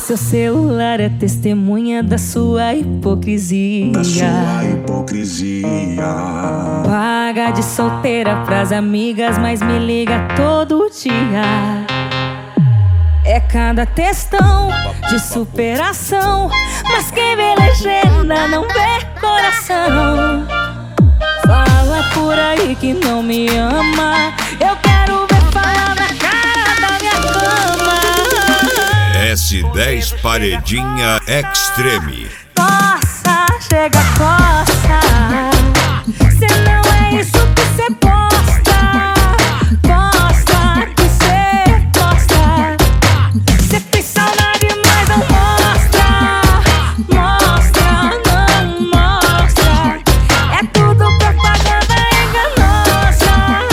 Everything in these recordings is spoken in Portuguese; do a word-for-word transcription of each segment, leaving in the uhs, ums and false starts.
seu celular é testemunha da sua hipocrisia. Da sua hipocrisia. Paga de solteira pras amigas, mas me liga todo dia. É cada textão de superação, mas quem vê legenda não vê coração. Fala por aí que não me ama, eu quero ver falar na cara da minha cama. S dez Paredinha Extreme. Nossa, chega, coça. Se não é isso que cê posta, posta que cê posta. Cê tem saudade, mas não mostra. Mostra, não mostra. É tudo propaganda enganosa.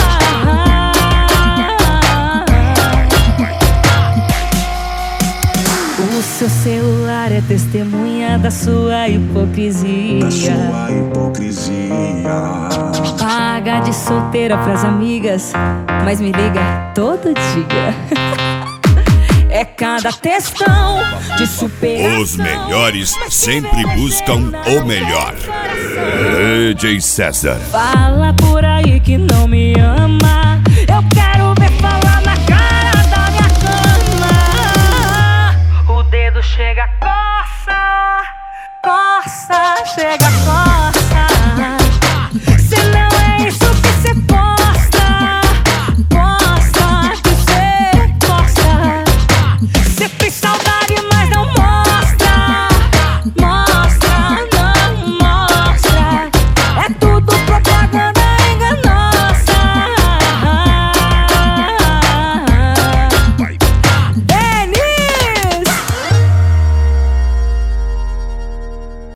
O seu celular é testemunha da sua hipocrisia. Da sua hipocrisia. Paga de solteira pras amigas, mas me liga todo dia. É cada textão de superação. Os melhores sempre buscam o melhor. D J César. Fala por aí que não me ama,